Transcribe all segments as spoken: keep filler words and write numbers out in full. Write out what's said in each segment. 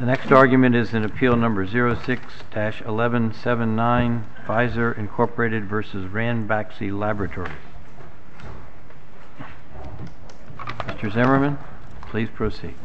The next argument is in Appeal Number zero six dash eleven seventy-nine, Pfizer Incorporated versus Ranbaxy Laboratories. Mister Zimmerman, please proceed.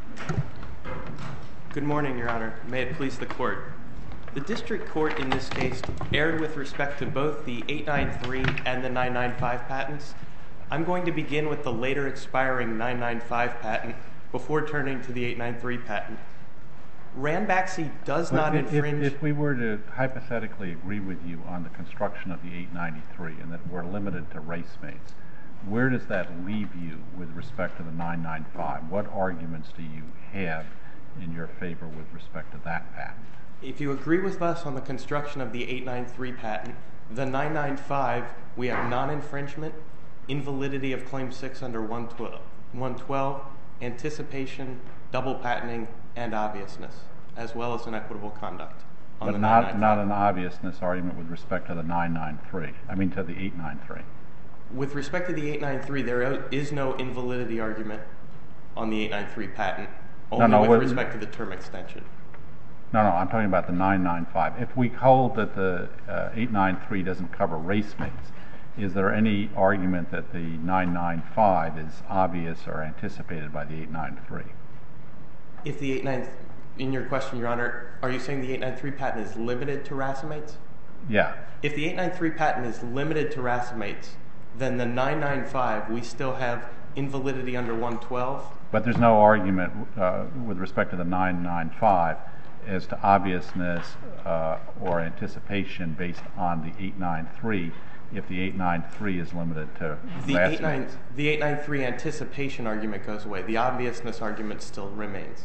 Good morning, Your Honor. May it please the Court. The District Court in this case erred with respect to both the eight ninety-three and the nine ninety-five patents. I'm going to begin with the later expiring nine ninety-five patent before turning to the eight ninety-three patent. Ranbaxy does not if, infringe... If, if we were to hypothetically agree with you on the construction of the eight ninety-three and that we're limited to race mates, where does that leave you with respect to the nine ninety-five? What arguments do you have in your favor with respect to that patent? If you agree with us on the construction of the eight ninety-three patent, the nine ninety-five, we have non-infringement, invalidity of Claim six under one twelve, anticipation, double patenting, and obviousness, as well as inequitable conduct. On but the not, not an obviousness argument with respect to the nine ninety-three, I mean to the eight ninety-three. With respect to the eight ninety-three, there is no invalidity argument on the eight ninety-three patent, only no, no, with respect to the term extension. No, no, I'm talking about the nine ninety-five. If we hold that the uh, eight ninety-three doesn't cover race mates, is there any argument that the nine ninety-five is obvious or anticipated by the eight ninety-three? If the eight ninety-three, in your question, Your Honor, are you saying the eight ninety-three patent is limited to racemates? Yeah. If the eight ninety-three patent is limited to racemates, then the nine ninety-five, we still have invalidity under one twelve. But there's no argument uh, with respect to the nine ninety-five as to obviousness uh, or anticipation based on the eight ninety-three if the eight ninety-three is limited to the racemates. The eight ninety-three anticipation argument goes away. The obviousness argument still remains.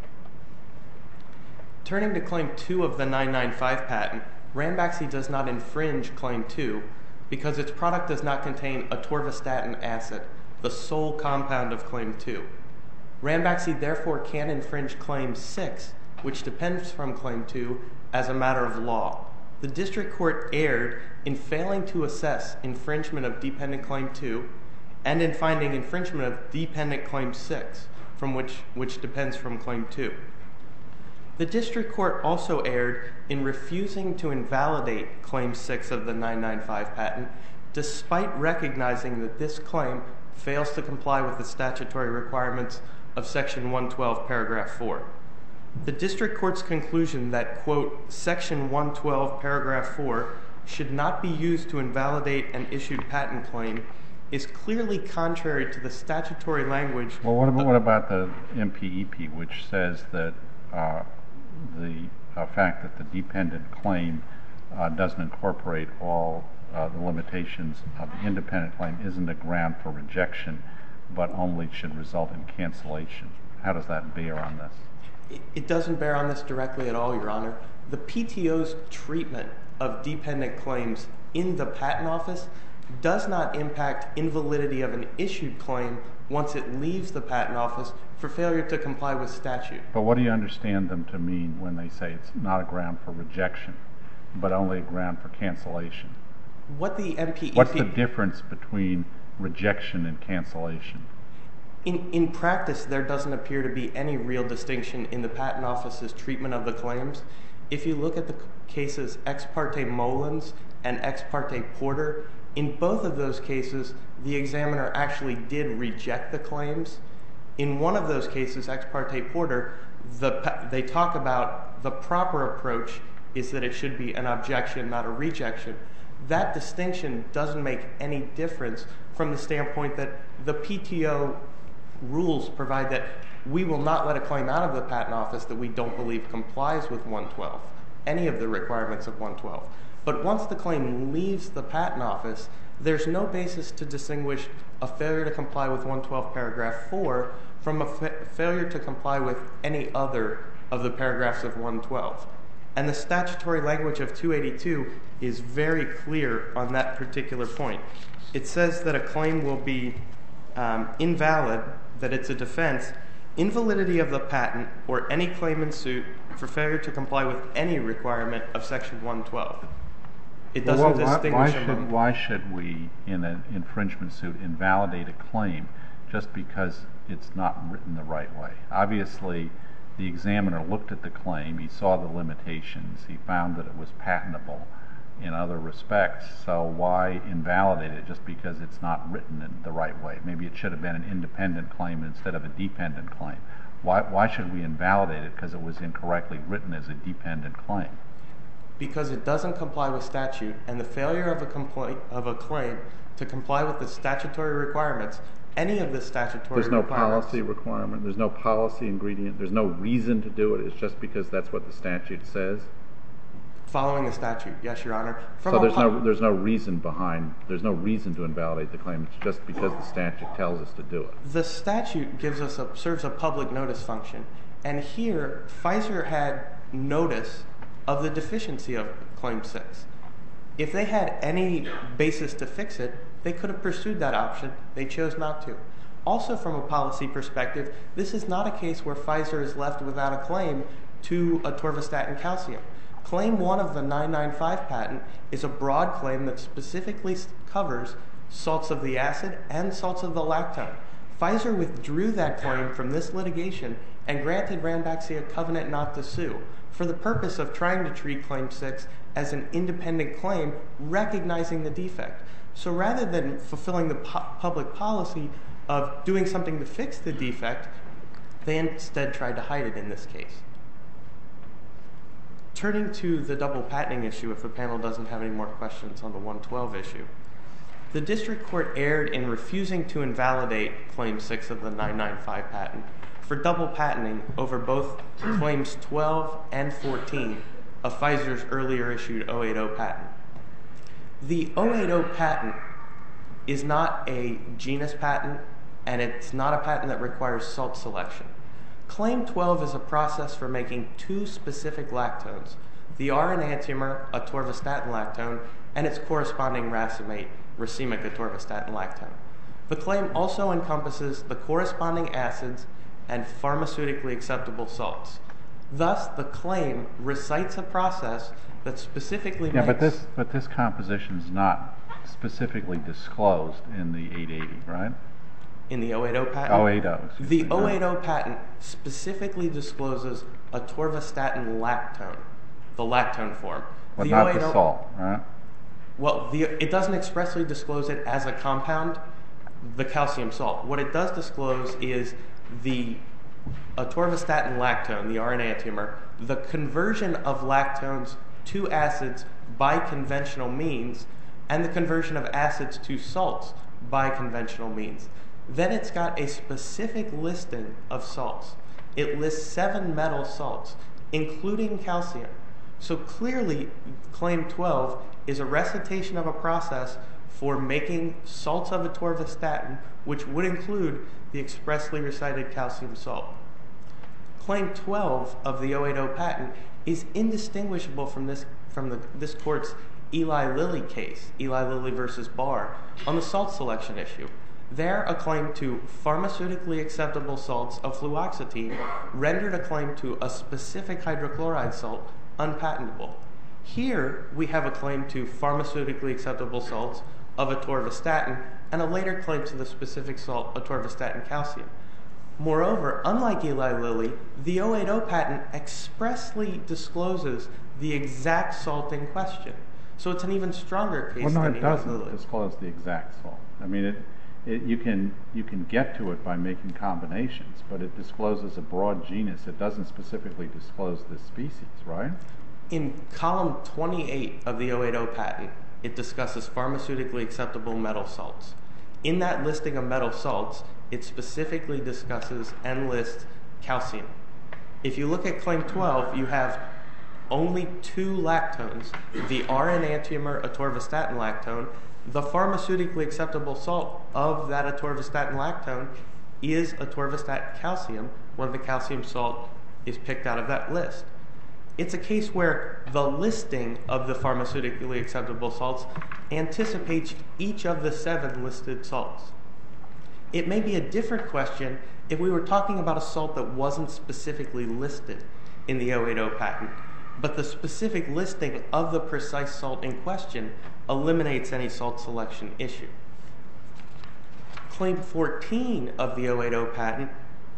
Turning to Claim two of the nine ninety-five patent, Ranbaxy does not infringe Claim two because its product does not contain atorvastatin acid, the sole compound of Claim two. Ranbaxy therefore can infringe Claim six, which depends from Claim two, as a matter of law. The District Court erred in failing to assess infringement of Dependent Claim two and in finding infringement of Dependent Claim six, from which, which depends from Claim two. The District Court also erred in refusing to invalidate Claim six of the nine ninety-five patent, despite recognizing that this claim fails to comply with the statutory requirements of Section one twelve, Paragraph four. The District Court's conclusion that, quote, Section one twelve, Paragraph four should not be used to invalidate an issued patent claim is clearly contrary to the statutory language. Well, what about, what about the M P E P, which says that uh, the uh, fact that the dependent claim uh, doesn't incorporate all uh, the limitations of the independent claim isn't a ground for rejection, but only should result in cancellation? How does that bear on this? It doesn't bear on this directly at all, Your Honor. The P T O's treatment of dependent claims in the Patent Office does not impact invalidity of an issued claim once it leaves the Patent Office for failure to comply with statute. But what do you understand them to mean when they say it's not a ground for rejection, but only a ground for cancellation? What the M P E P... What's the difference between rejection and cancellation? In, in practice, there doesn't appear to be any real distinction in the Patent Office's treatment of the claims. If you look at the cases Ex parte Mullins and Ex parte Porter, in both of those cases, the examiner actually did reject the claims. In one of those cases, Ex parte Porter, the, they talk about the proper approach is that it should be an objection, not a rejection. That distinction doesn't make any difference from the standpoint that the P T O rules provide that we will not let a claim out of the Patent Office that we don't believe complies with one twelve, any of the requirements of one twelve. But once the claim leaves the Patent Office, there's no basis to distinguish a failure to comply with one twelve paragraph four from a fa failure to comply with any other of the paragraphs of one twelve. And the statutory language of two eighty-two is very clear on that particular point. It says that a claim will be um, invalid, that it's a defense, invalidity of the patent or any claim in suit for failure to comply with any requirement of Section one twelve. It doesn't well, why, distinguish why among... should, why should we, in an infringement suit, invalidate a claim just because it's not written the right way? Obviously, the examiner looked at the claim, he saw the limitations, he found that it was patentable in other respects, so why invalidate it just because it's not written in the right way? Maybe it should have been an independent claim instead of a dependent claim. Why, why should we invalidate it because it was incorrectly written as a dependent claim? Because it doesn't comply with statute, and the failure of a, compli- of a claim to comply with the statutory requirements, any of the statutory There's no requirements... policy requirement, there's no policy ingredient, there's no reason to do it, it's just because that's what the statute says? Following the statute, yes, Your Honor. From so a there's pu- no there's no reason behind, there's no reason to invalidate the claim, it's just because the statute tells us to do it. The statute gives us a, serves a public notice function, and here Pfizer had notice of the deficiency of Claim six. If they had any basis to fix it, they could have pursued that option. They chose not to. Also, from a policy perspective, this is not a case where Pfizer is left without a claim to atorvastatin calcium. Claim one of the nine ninety-five patent is a broad claim that specifically covers salts of the acid and salts of the lactone. Pfizer withdrew that claim from this litigation and granted Ranbaxy a covenant not to sue for the purpose of trying to treat Claim six as an independent claim, recognizing the defect. So rather than fulfilling the pu- public policy of doing something to fix the defect, they instead tried to hide it in this case. Turning to the double patenting issue, if the panel doesn't have any more questions on the one twelve issue, the district court erred in refusing to invalidate Claim six of the nine ninety-five patent for double patenting over both Claims twelve and fourteen of Pfizer's earlier issued oh eighty patent. The oh eighty patent is not a genus patent, and it's not a patent that requires salt selection. Claim twelve is a process for making two specific lactones, the R enantiomer atorvastatin lactone and its corresponding racemate, racemic atorvastatin lactone. The claim also encompasses the corresponding acids and pharmaceutically acceptable salts. Thus, the claim recites a process that specifically yeah, makes... but this, but this composition is not specifically disclosed in the eight eighty, right? In the oh eighty patent? oh eighty, excuse The me. oh eighty patent specifically discloses atorvastatin lactone, the lactone form. But the not oh eighty the salt, right? Well, the, it doesn't expressly disclose it as a compound, the calcium salt. What it does disclose is the atorvastatin lactone, the R enantiomer, the conversion of lactones to acids by conventional means, and the conversion of acids to salts by conventional means. Then it's got a specific listing of salts. It lists seven metal salts, including calcium. So clearly, Claim twelve is a recitation of a process for making salts of atorvastatin, which would include the expressly recited calcium salt. Claim twelve of the oh eighty patent is indistinguishable from this from the, this court's Eli Lilly case, Eli Lilly versus Barr, on the salt selection issue. There, a claim to pharmaceutically acceptable salts of fluoxetine rendered a claim to a specific hydrochloride salt unpatentable. Here, we have a claim to pharmaceutically acceptable salts of atorvastatin and a later claim to the specific salt atorvastatin calcium. Moreover, unlike Eli Lilly, the oh eighty patent expressly discloses the exact salt in question. So it's an even stronger case Well, no, than it Eli doesn't Lilly. disclose the exact salt. I mean, it, it, you can you can get to it by making combinations, but it discloses a broad genus. It doesn't specifically disclose this species, right? In column twenty-eight of the oh eighty patent, it discusses pharmaceutically acceptable metal salts. In that listing of metal salts, it specifically discusses and lists calcium. If you look at Claim twelve, you have only two lactones, the R enantiomer atorvastatin lactone. The pharmaceutically acceptable salt of that atorvastatin lactone is atorvastatin calcium, when the calcium salt is picked out of that list. It's a case where the listing of the pharmaceutically acceptable salts anticipates each of the seven listed salts. It may be a different question if we were talking about a salt that wasn't specifically listed in the oh eighty patent, but the specific listing of the precise salt in question eliminates any salt selection issue. Claim fourteen of the oh eighty patent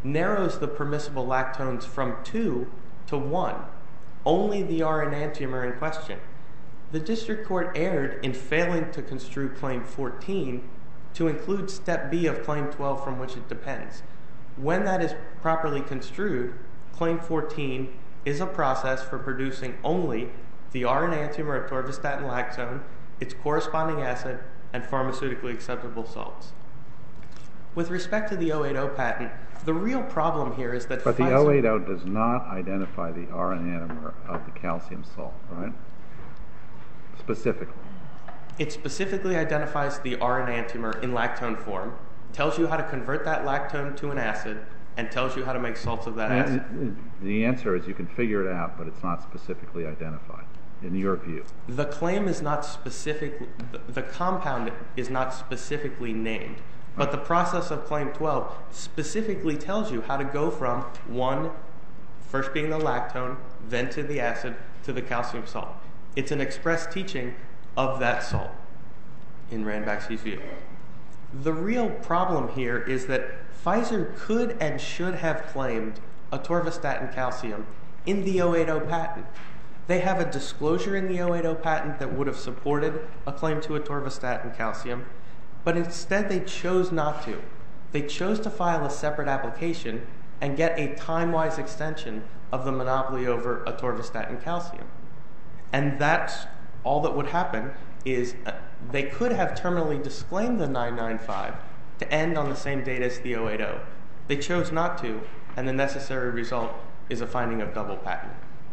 narrows the permissible lactones from two to one, only the R enantiomer in question. The district court erred in failing to construe Claim fourteen to include Step B of Claim twelve from which it depends. When that is properly construed, Claim fourteen is a process for producing only the R enantiomer of atorvastatin lactone, its corresponding acid, and pharmaceutically acceptable salts. With respect to the oh eighty patent, the real problem here is that But the Pfizer- oh eighty does not identify the R enantiomer of the calcium salt, right? Specifically. It specifically identifies the R enantiomer in lactone form, tells you how to convert that lactone to an acid, and tells you how to make salts of that acid. And it- the answer is you can figure it out, but it's not specifically identified, in your view. The claim is not specific, the, the compound is not specifically named, but the process of Claim twelve specifically tells you how to go from one, first being the lactone, then to the acid, to the calcium salt. It's an express teaching of that salt in Ranbaxy's view. The real problem here is that Pfizer could and should have claimed atorvastatin calcium in the oh eighty patent. They have a disclosure in the oh eighty patent that would have supported a claim to atorvastatin calcium, but instead they chose not to. They chose to file a separate application and get a time-wise extension of the monopoly over atorvastatin calcium. And that's all that would happen is uh, they could have terminally disclaimed the nine ninety-five to end on the same date as the oh eighty. They chose not to, and the necessary result is a finding of double patent.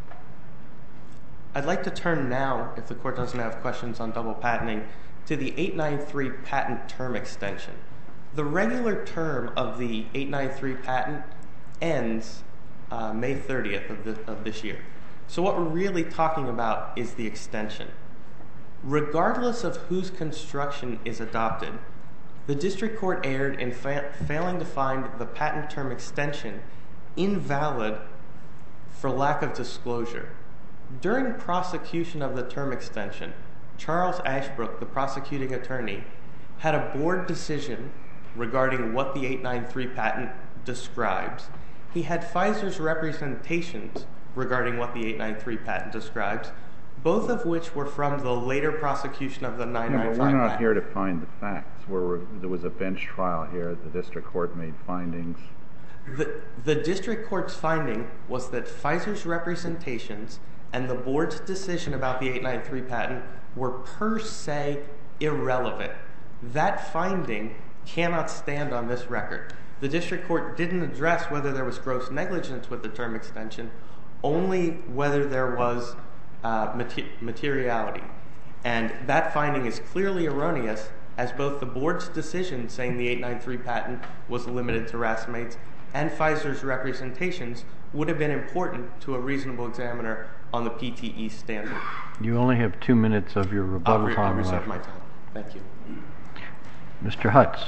I'd like to turn now, if the court doesn't have questions on double patenting, to the eight ninety-three patent term extension. The regular term of the eight ninety-three patent ends uh, May thirtieth of, the, of this year. So what we're really talking about is the extension. Regardless of whose construction is adopted, the district court erred in fa- failing to find the patent term extension invalid for lack of disclosure. During prosecution of the term extension, Charles Ashbrook, the prosecuting attorney, had a board decision regarding what the eight ninety-three patent describes. He had Pfizer's representations regarding what the eight ninety-three patent describes, both of which were from the later prosecution of the nine ninety-five No, but we're not patent. here to find the facts. We're, there was a bench trial here. The district court made findings. The, the district court's finding was that Pfizer's representations and the board's decision about the eight ninety-three patent were per se irrelevant. That finding cannot stand on this record. The district court didn't address whether there was gross negligence with the term extension, only whether there was uh, mater- materiality. And that finding is clearly erroneous, as both the board's decision saying the eight ninety-three patent was limited to racemates and Pfizer's representations would have been important to a reasonable examiner on the P T E standard. You only have two minutes of your I'll, rebuttal re- I'll time reserve left. my time. Thank you. Mister Hutz,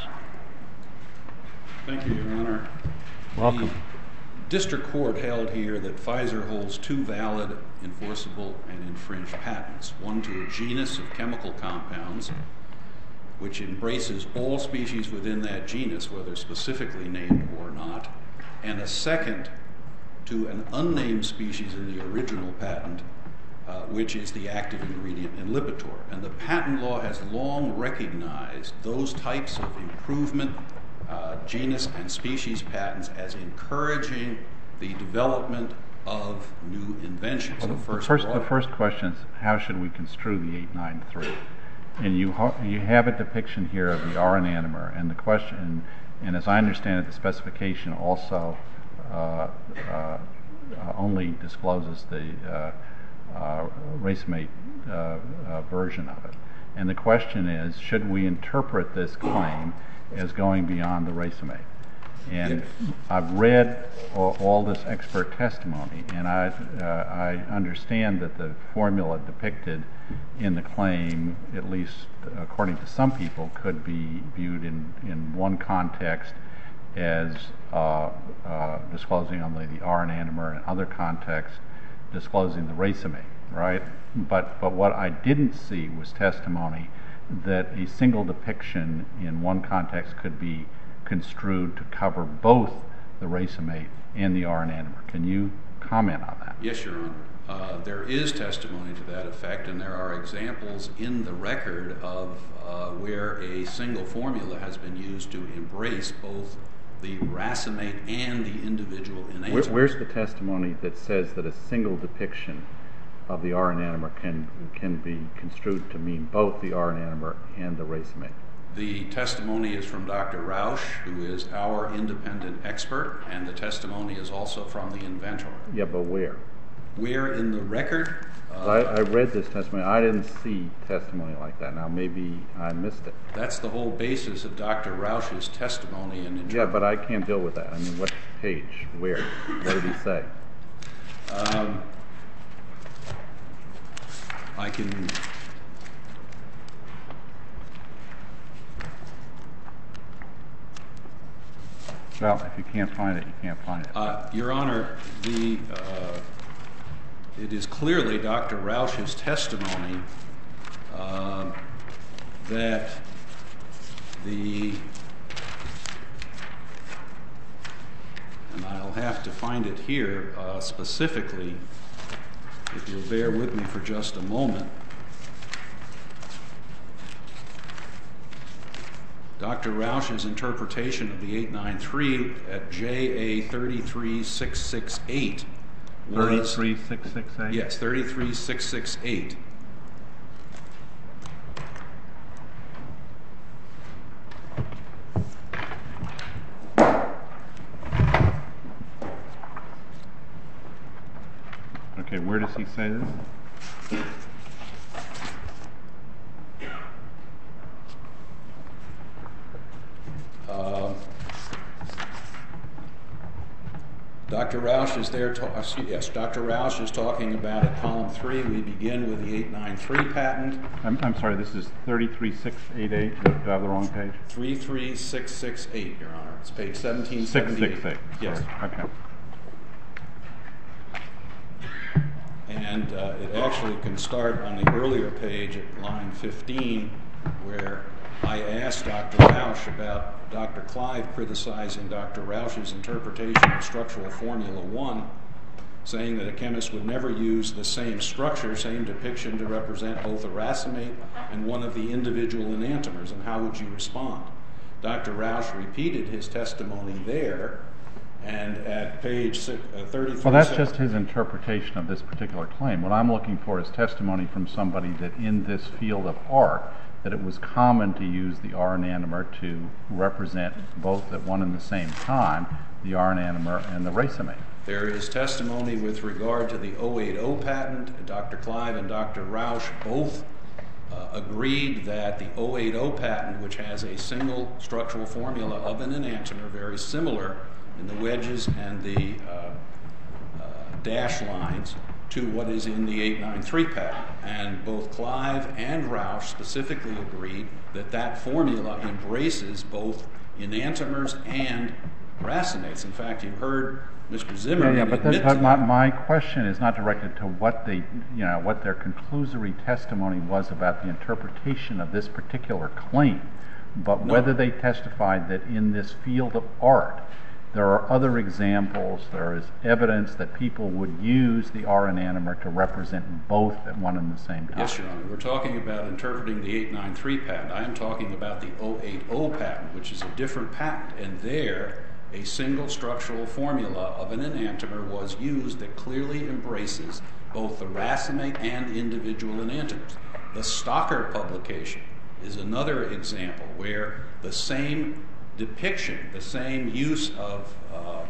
Thank you, Your Honor. welcome. The district court held here that Pfizer holds two valid, enforceable, and infringed patents. One to a genus of chemical compounds, which embraces all species within that genus, whether specifically named or not, and a second to an unnamed species in the original patent, uh, which is the active ingredient in Lipitor. And the patent law has long recognized those types of improvement, uh, genus and species patents as encouraging the development of new inventions. Well, the, the, first first, the broad- first question is, how should we construe the eight ninety-three? And you, ho- you have a depiction here of the R enantiomer, and the question, and as I understand it, the specification also uh, uh, uh, only discloses the uh, uh, racemate uh, uh, version of it. And the question is, should we interpret this claim as going beyond the racemate? And I've read all, all this expert testimony, and I, uh, I understand that the formula depicted in the claim, at least according to some people, could be viewed in, in one context as uh, uh, disclosing only the R enantiomer, and other contexts disclosing the racemate, right? But, but what I didn't see was testimony that a single depiction in one context could be construed to cover both the racemate and the R enantiomer. Can you comment on that? Yes, Your Honor. Uh, there is testimony to that effect, and there are examples in the record of uh, where a single formula has been used to embrace both the racemate and the individual enantiomer. Where, where's the testimony that says that a single depiction of the R enantiomer can can be construed to mean both the R enantiomer and the racemate? The testimony is from Doctor Rausch, who is our independent expert, and the testimony is also from the inventor. Yeah, but where? Where in the record? Uh, I, I read this testimony. I didn't see testimony like that. Now, maybe I missed it. That's the whole basis of Doctor Rausch's testimony and interpretation. Yeah, but I can't deal with that. I mean, what page? Where? What did he say? Um, I can... Well, if you can't find it, you can't find it. Uh, Your Honor, the... Uh, It is clearly Doctor Rausch's testimony uh, that the, and I'll have to find it here uh, specifically, if you'll bear with me for just a moment. Doctor Rausch's interpretation of the eight ninety-three at J A three three six six eight thirty-three six six eight? Yes, thirty-three six six eight. Okay, where does he say this? Uh, Doctor Rausch is there. To, uh, yes, Doctor Rausch is talking about at column three. We begin with the eight ninety-three patent. I'm, I'm sorry. This is thirty-three six eight eight. Do I have the wrong page? three three six six eight, Your Honor. It's page seventeen seventy-eight. six six eight. Yes. Okay. And uh, it actually can start on the earlier page at line fifteen, where I asked Doctor Rausch about Doctor Clive criticizing Doctor Rausch's interpretation of structural formula one, saying that a chemist would never use the same structure, same depiction to represent both a racemate and one of the individual enantiomers, and how would you respond? Doctor Rausch repeated his testimony there, and at page thirty-three... Well, that's just his interpretation of this particular claim. What I'm looking for is testimony from somebody that in this field of art, that it was common to use the R enantiomer to represent both at one and the same time, the R enantiomer and the racemate. There is testimony with regard to the oh eight oh patent. Doctor Clive and Doctor Rausch both uh, agreed that the oh eight oh patent, which has a single structural formula of an enantiomer, very similar in the wedges and the uh, uh, dash lines, to what is in the eight ninety-three patent. And both Clive and Rausch specifically agreed that that formula embraces both enantiomers and racemates. In fact, you heard Mister Zimmerman yeah, yeah, but, admit that, but to my, that. my question is not directed to what they, you know, what their conclusory testimony was about the interpretation of this particular claim, but No. whether they testified that in this field of art there are other examples, there is evidence that people would use the R enantiomer to represent both at one and the same time. Yes, Your Honor. We're talking about interpreting the eight ninety-three patent. I am talking about the oh eight oh patent, which is a different patent, and there a single structural formula of an enantiomer was used that clearly embraces both the racemate and individual enantiomers. The Stocker publication is another example where the same depiction, the same use of uh,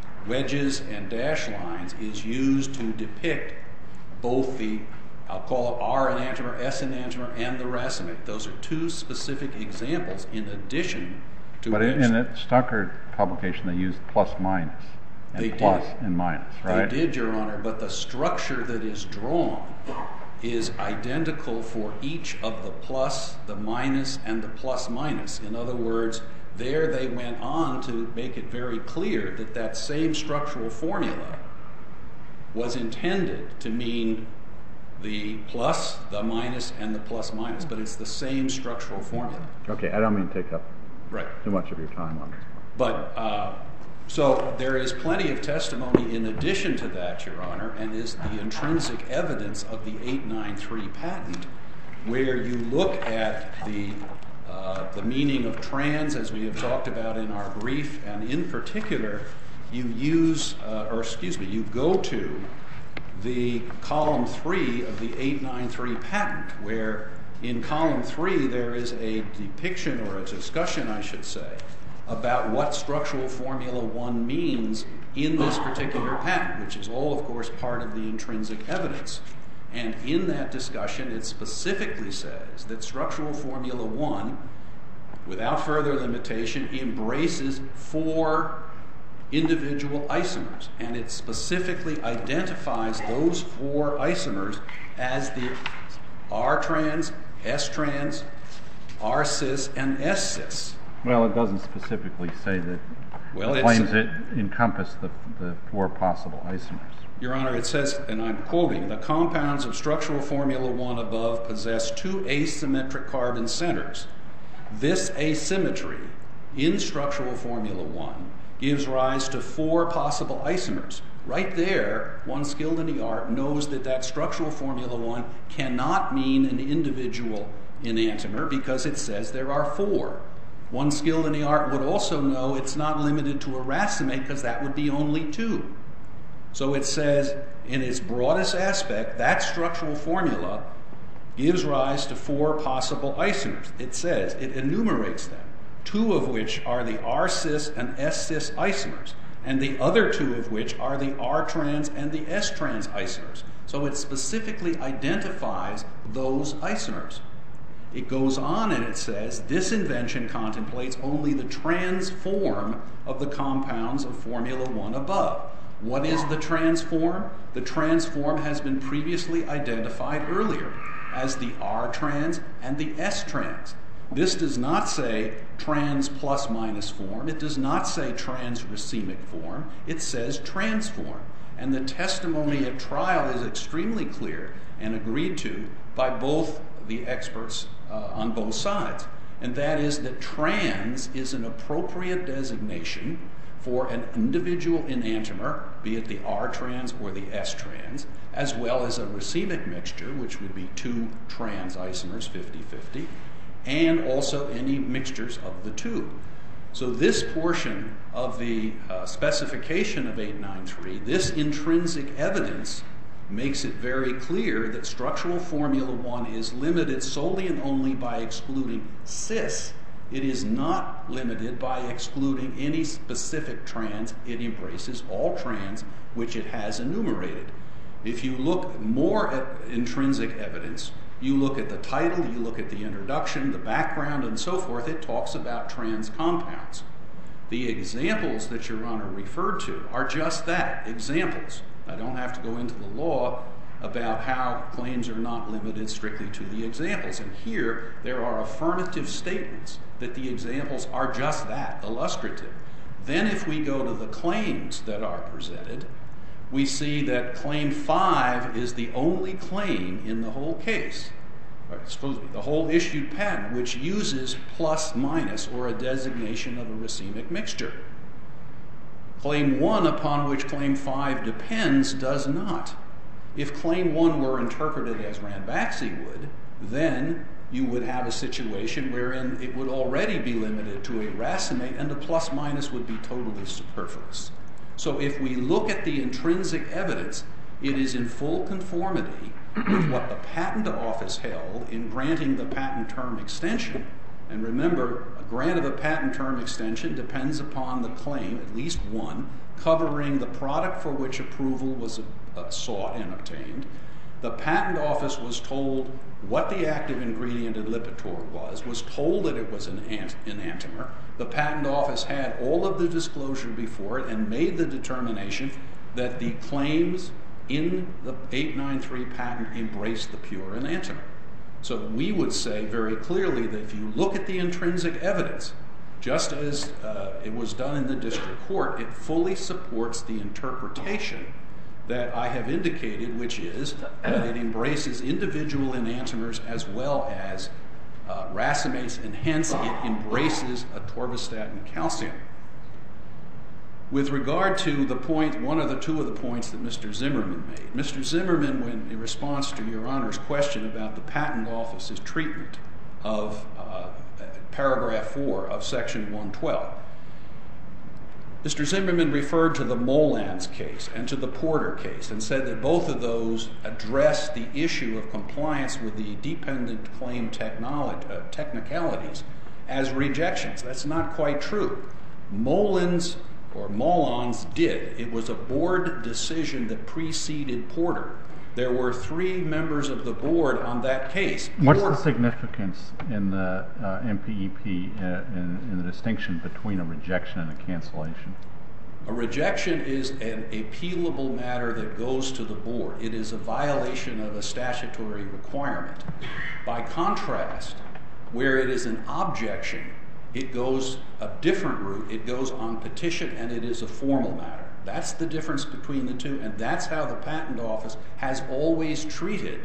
wedges and dash lines is used to depict both the, I'll call it R enantiomer, S enantiomer, and the racemate. Those are two specific examples in addition to But which in the Stocker publication they used plus minus, and They plus did. and minus, right? They did, Your Honor, but the structure that is drawn is identical for each of the plus, the minus, and the plus minus. In other words, there they went on to make it very clear that that same structural formula was intended to mean the plus, the minus, and the plus minus, but it's the same structural formula. Okay, I don't mean to take up Right. too much of your time on this. But uh, So there is plenty of testimony in addition to that, Your Honor, and is the intrinsic evidence of the eight ninety-three patent, where you look at the uh, the meaning of trans, as we have talked about in our brief, and in particular, you use, uh, or excuse me, you go to the column three of the eight ninety-three patent, where in column three there is a depiction, or a discussion, I should say, about what structural formula one means in this particular patent, which is all, of course, part of the intrinsic evidence. And in that discussion, it specifically says that structural formula one, without further limitation, embraces four individual isomers, and it specifically identifies those four isomers as the R-trans, S-trans, R-cis, and S-cis. Well, it doesn't specifically say that. Well, it claims it encompass the, the four possible isomers. Your Honor, it says, and I'm quoting, the compounds of structural formula one above possess two asymmetric carbon centers. This asymmetry in structural formula one gives rise to four possible isomers. Right there, one skilled in the art knows that that structural formula one cannot mean an individual enantiomer because it says there are four. One skilled in the art would also know it's not limited to a racemate because that would be only two. So it says, in its broadest aspect, that structural formula gives rise to four possible isomers. It says, it enumerates them, two of which are the R-cis and S-cis isomers, and the other two of which are the R-trans and the S-trans isomers. So it specifically identifies those isomers. It goes on and it says, this invention contemplates only the trans form of the compounds of formula one above. What is the trans form? The trans form has been previously identified earlier as the R-trans and the S-trans. This does not say trans plus minus form. It does not say trans racemic form. It says trans form. And the testimony at trial is extremely clear and agreed to by both the experts uh, on both sides. And that is that trans is an appropriate designation for an individual enantiomer, be it the R-trans or the S-trans, as well as a racemic mixture, which would be two trans isomers, fifty fifty, and also any mixtures of the two. So this portion of the uh, specification of eight ninety-three, this intrinsic evidence, makes it very clear that structural formula one is limited solely and only by excluding cis. It is not limited by excluding any specific trans. It embraces all trans, which it has enumerated. If you look more at intrinsic evidence, you look at the title, you look at the introduction, the background, and so forth, it talks about trans compounds. The examples that Your Honor referred to are just that, examples. I don't have to go into the law about how claims are not limited strictly to the examples. And here, there are affirmative statements that the examples are just that, illustrative. Then if we go to the claims that are presented, we see that claim five is the only claim in the whole case, or excuse me, the whole issued patent, which uses plus minus, or a designation of a racemic mixture. Claim one, upon which claim five depends, does not. If claim one were interpreted as Ranbaxy would, then you would have a situation wherein it would already be limited to a racemate, and the plus minus would be totally superfluous. So if we look at the intrinsic evidence, it is in full conformity with what the Patent Office held in granting the patent term extension. And remember, a grant of a patent term extension depends upon the claim, at least one, covering the product for which approval was uh, sought and obtained. The Patent Office was told what the active ingredient in Lipitor was, was told that it was an enantiomer. The Patent Office had all of the disclosure before it and made the determination that the claims in the eight ninety-three patent embraced the pure enantiomer. So we would say very clearly that if you look at the intrinsic evidence, just as uh, it was done in the district court, it fully supports the interpretation that I have indicated, which is that it embraces individual enantiomers as well as uh, racemates, and hence it embraces atorvastatin calcium. With regard to the point, one of the two of the points that Mister Zimmerman made, Mister Zimmerman, when in response to Your Honor's question about the Patent Office's treatment of uh, paragraph four of Section one twelve, Mister Zimmerman referred to the Molans case and to the Porter case and said that both of those address the issue of compliance with the dependent claim technology, uh, technicalities as rejections. That's not quite true. Molans or Molans did. It was a board decision that preceded Porter. There were three members of the board on that case. What's Porter, the significance in the uh, M P E P uh, in, in the distinction between a rejection and a cancellation? A rejection is an appealable matter that goes to the board. It is a violation of a statutory requirement. By contrast, where it is an objection, it goes a different route. It goes on petition, and it is a formal matter. That's the difference between the two, and that's how the Patent Office has always treated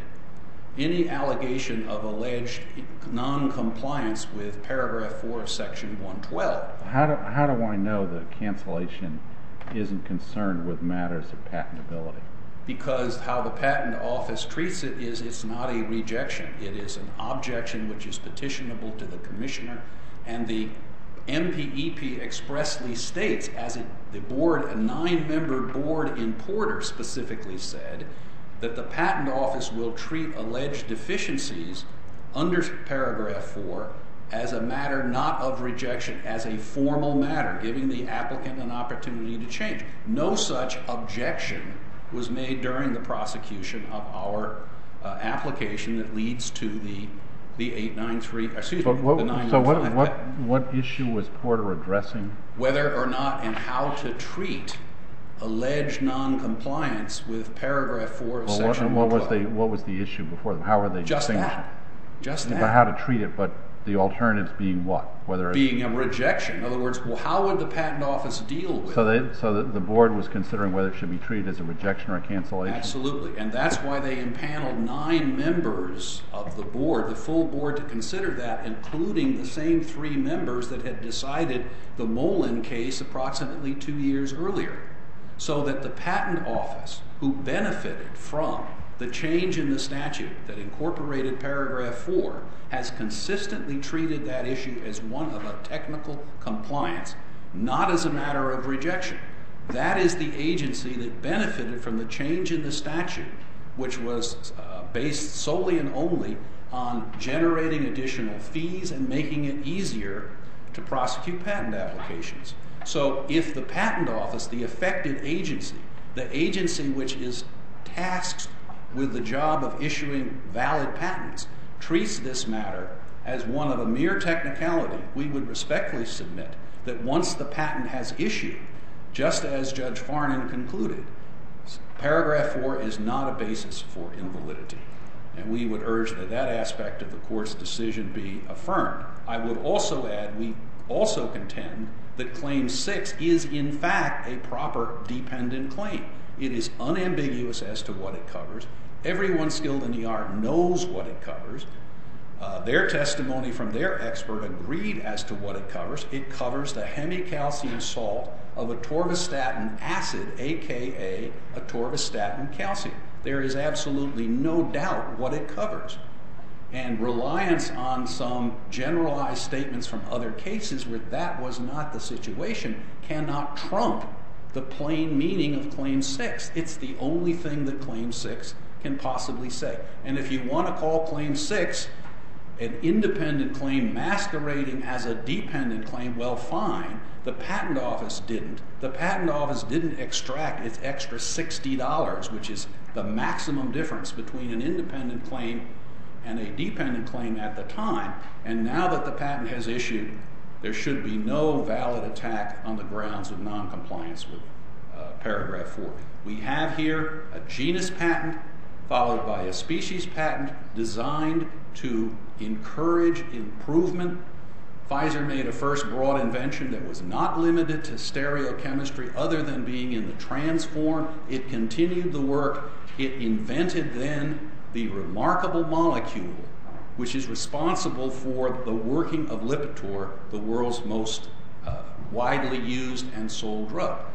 any allegation of alleged non-compliance with paragraph four of Section one twelve. How do, how do I know that cancellation isn't concerned with matters of patentability? Because how the Patent Office treats it is it's not a rejection. It is an objection which is petitionable to the Commissioner, and the M P E P expressly states, as it, the board, a nine-member board in Porter specifically said, that the Patent Office will treat alleged deficiencies under paragraph four as a matter not of rejection, as a formal matter, giving the applicant an opportunity to change. No such objection was made during the prosecution of our uh, application that leads to the the eight ninety-three, excuse But me, what, the nine so what, ninety-five what, patent. what issue was Porter addressing? Whether or not and how to treat alleged non-compliance with paragraph four of Well, what, Section what was one the twelve. what was the issue before them? How were they Just distinguishing? that. Just that. But how to treat it, but the alternatives being what? Whether it's, Being a rejection. In other words, well, how would the Patent Office deal with so it? they so the, the board was considering whether it should be treated as a rejection or a cancellation. Absolutely. And that's why they impaneled nine members of the board, the full board, to consider that, including the same three members that had decided the Molin case approximately two years earlier. So that the Patent Office, who benefited from the change in the statute that incorporated paragraph four, has consistently treated that issue as one of a technical compliance, not as a matter of rejection. That is the agency that benefited from the change in the statute, which was uh, based solely and only on generating additional fees and making it easier to prosecute patent applications. So if the Patent Office, the affected agency, the agency which is tasked with the job of issuing valid patents, treats this matter as one of a mere technicality, we would respectfully submit that once the patent has issued, just as Judge Farnan concluded, paragraph four is not a basis for invalidity. And we would urge that that aspect of the court's decision be affirmed. I would also add, we also contend that Claim six is in fact a proper dependent claim. It is unambiguous as to what it covers. Everyone skilled in the art knows what it covers. Uh, their testimony from their expert agreed as to what it covers. It covers the hemicalcium salt of atorvastatin acid, aka atorvastatin calcium. There is absolutely no doubt what it covers. And reliance on some generalized statements from other cases where that was not the situation cannot trump the plain meaning of Claim six. It's the only thing that Claim six can possibly say. And if you want to call Claim six an independent claim masquerading as a dependent claim, well, fine. The Patent Office didn't. The Patent Office didn't extract its extra sixty dollars, which is the maximum difference between an independent claim and a dependent claim at the time. And now that the patent has issued, there should be no valid attack on the grounds of noncompliance with uh, paragraph four. We have here a genus patent followed by a species patent designed to encourage improvement. Pfizer made a first broad invention that was not limited to stereochemistry other than being in the trans form. It continued the work. It invented then the remarkable molecule which is responsible for the working of Lipitor, the world's most uh, widely used and sold drug.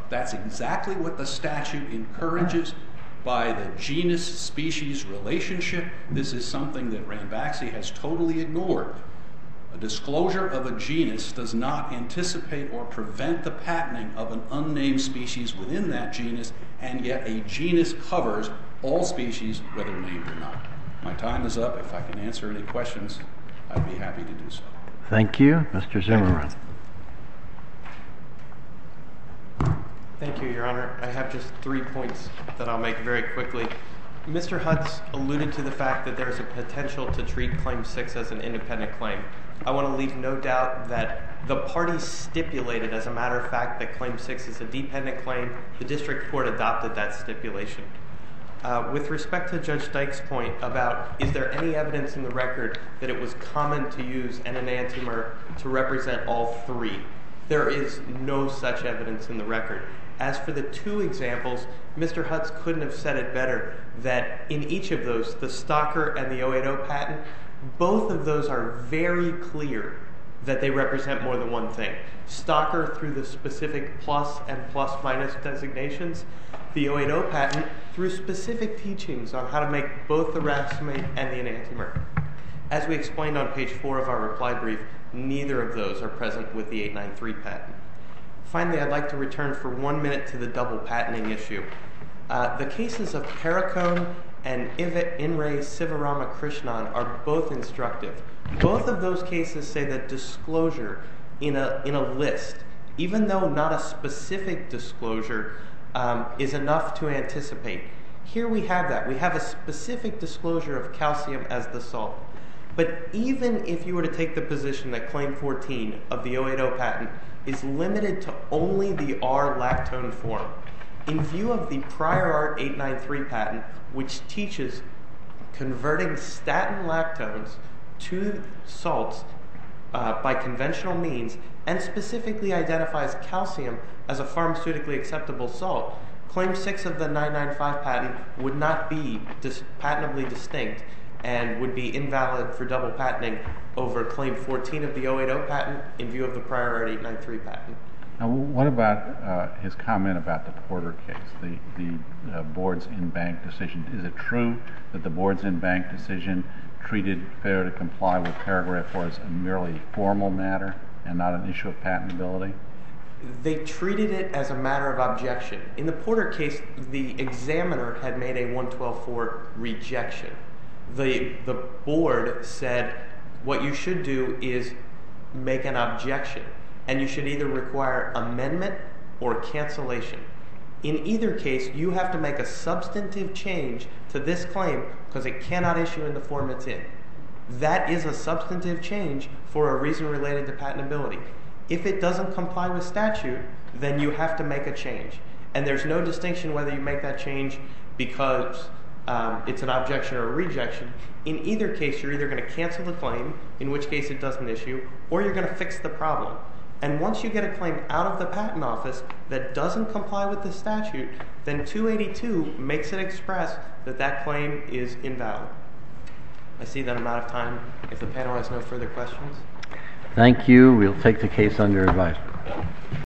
That's exactly what the statute encourages by the genus-species relationship. This is something that Ranbaxy has totally ignored. A disclosure of a genus does not anticipate or prevent the patenting of an unnamed species within that genus, and yet a genus covers all species, whether named or not. My time is up. If I can answer any questions, I'd be happy to do so. Thank you. Mister Zimmerman. Thank you, Your Honor. I have just three points that I'll make very quickly. Mister Hutz alluded to the fact that there's a potential to treat Claim six as an independent claim. I want to leave no doubt that the parties stipulated, as a matter of fact, that Claim six is a dependent claim. The district court adopted that stipulation. Uh, with respect to Judge Dyke's point about is there any evidence in the record that it was common to use an enantiomer to represent all three, there is no such evidence in the record. As for the two examples, Mister Hutz couldn't have said it better, that in each of those, the Stalker and the oh eight oh patent, both of those are very clear that they represent more than one thing. Stalker through the specific plus and plus minus designations, the oh eight oh patent through specific teachings on how to make both the racemate and the enantiomer. As we explained on page four of our reply brief, neither of those are present with the eight ninety-three patent. Finally, I'd like to return for one minute to the double patenting issue. Uh, the cases of Paracone and In re Sivarama Krishnan are both instructive. Both of those cases say that disclosure in a, in a list, even though not a specific disclosure, um, is enough to anticipate. Here we have that. We have a specific disclosure of calcium as the salt. But even if you were to take the position that Claim fourteen of the oh eight oh patent is limited to only the R-lactone form, in view of the prior art eight ninety-three patent, which teaches converting statin lactones to salts uh, by conventional means and specifically identifies calcium as a pharmaceutically acceptable salt, Claim six of the nine ninety-five patent would not be dis- patentably distinct and would be invalid for double patenting over Claim fourteen of the oh eight oh patent in view of the prior art eight ninety-three patent. Now, what about uh, his comment about the Porter case, the, the uh, board's in-bank decision? Is it true that the board's in-bank decision treated failure to comply with paragraph four as a merely formal matter and not an issue of patentability? They treated it as a matter of objection. In the Porter case, the examiner had made a one twelve four rejection. The, the board said what you should do is make an objection, and you should either require amendment or cancellation. In either case, you have to make a substantive change to this claim because it cannot issue in the form it's in. That is a substantive change for a reason related to patentability. If it doesn't comply with statute, then you have to make a change. And there's no distinction whether you make that change because um, it's an objection or a rejection. In either case, you're either going to cancel the claim, in which case it doesn't issue, or you're going to fix the problem. And once you get a claim out of the patent office that doesn't comply with the statute, then two eighty-two makes it express that that claim is invalid. I see that I'm out of time. If the panel has no further questions. Thank you. We'll take the case under advisement.